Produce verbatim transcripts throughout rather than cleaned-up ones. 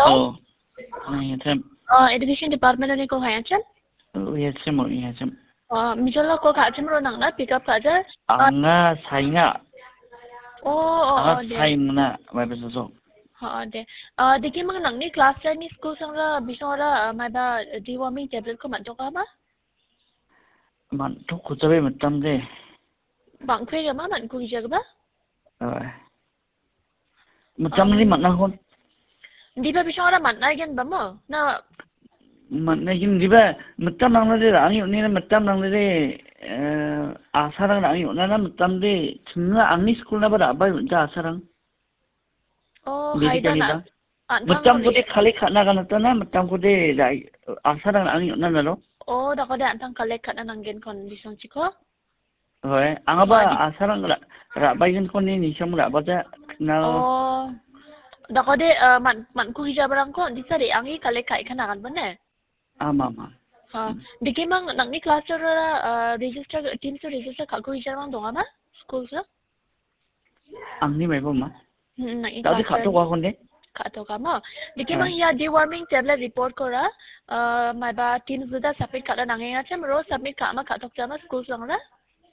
Hello. Này thêm. Uh, education department ni ko kaya chan? Ừ, yes xem một yes xem. Uh, mijola ko ka chan ro nang na pick up ka ja. Anga sai nga. Oh, oh, Anga oh, de. sai na mai beso so. Ha, de. Uh, deki mang nang ni class cha ni school sang ra bishong ra mai ba dewarming tablet ko man ka ba? Man thúc ko chabe matam de. Bang khwe ga ma man ku ja ba? Rồi. Matam ni man na hon. Di ba bishong ra man na gen ba mo? Na Man na hin di ba matam nang de ang yu ni na matam nang de asarang nang yu na na matam de chunga angni school na ba da ba yu ja asarang. oh Bedi hai da kali na. ba. Matam ko de khali khana ga na ta na matam ko de dai asarang ang yu na na lo. Oh, da ko da antang collect ka na nang gen kon bishong chiko. Rồi, ang ba asarang ra ra bayin ko ni ni sam ra ba ja na. Oh, da ko de man man ku hija barang ko di sa de angi collect kai kana kan ba ne? Ama ama. Ha, diki mang nang ni class ra register team to register ka ko hija mang donga ma? School sa? Ang ni mai ba ma? Nang ni Tao di class khat to wa kon de. ka to ka ma. Diki mang ya deworming tablet report ko ra mai ba team zuda submit ka nang nga chem ro submit ka ma ka to cha ma school sang ra?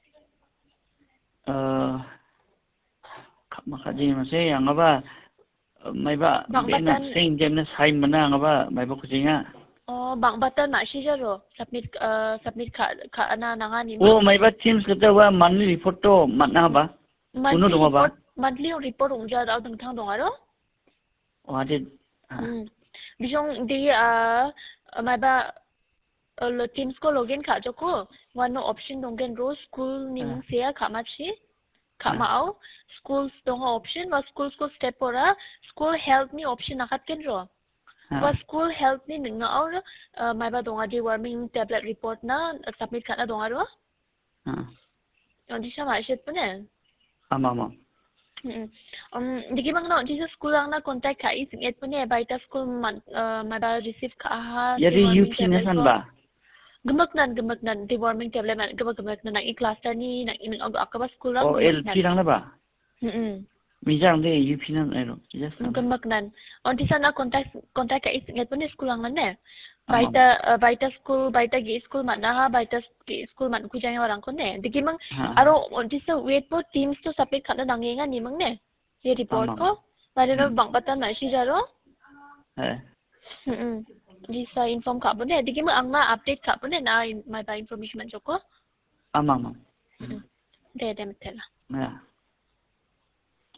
Ờ mà khát gì mà xe ang ba mai ba be na sing jem na sai mana ang ba mai ba ko jinga. Oh, bang batan ma shi jaro submit submit ka ka na nanga ni ma. Oh mai ba teams kita wa monthly report to mat na ba? Kuno dong ba? Monthly report ung ja dau tang dong aro. Oh ade. Hmm. Bisong di ah mai ba lo teams ko login ka joko one no option dong gen ro school ni mung sia ka ma chi ka ma au schools dong option wa schools ko step ora school health ni option nakat ken ro. Wa school health ni nga au mai ba dong adi warming tablet report na submit ka na dong aro. Ha. Di sa ma shet pune. Ama ama. Um, diki bang no Jesus school ang na contact ka is it pune baita school man mai ba receive ka ha. Yari U P na san ba? Gemak nan gemak nan deworming tablet man gemak gemak nan i class ta ni na in akaba school lang. Oh L P lang na ba? Hmm. Mijang de U P nan ero. Yes. Gemak nan. On di sana contact contact ka is it pune school lang ne. Baita baita school baita gi school man na ha baita school man ku jang orang ko ne. Diki mang aro on di sa wait po teams to submit ka na nangenga ni mang ne. Ye report ko. Mari ro bang batan na si jaro. Eh. Hmm. Di sa inform ka po ne. Diki mo ang na update ka po ne na may ba information man joko. Ama ama. De de metela. Yeah.